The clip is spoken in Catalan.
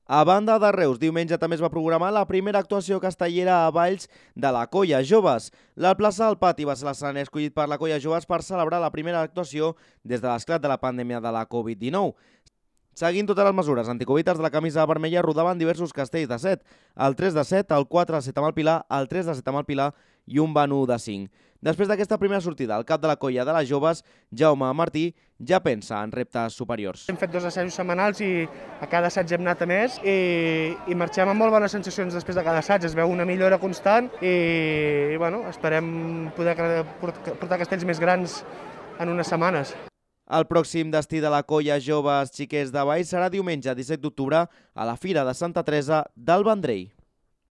A banda de Reus, diumenge també es va programar la primera actuació castellera a Valls de la Colla Joves. La plaça del Pati va ser l'escenari escollit per la Colla Joves per celebrar la primera actuació des de l'esclat de la pandèmia de la Covid-19. Seguint totes les mesures anticovides de la camisa vermella, rodaven diversos castells de 7, el 3 de 7, el 4 de 7 amb el Pilar, el 3 de 7 amb el Pilar i un Banu de 5. Després d'aquesta primera sortida, el cap de la colla de les joves, Jaume Martí, ja pensa en reptes superiors. Hem fet 2 assajos setmanals i a cada assaig hem anat a més i marxem amb molt bones sensacions després de cada assaig. Es veu una millora constant i bueno, esperem poder portar castells més grans en unes setmanes. El pròxim destí de la colla Joves Xiquets de Valls serà diumenge 17 d'octubre a la Fira de Santa Teresa del Vendrell.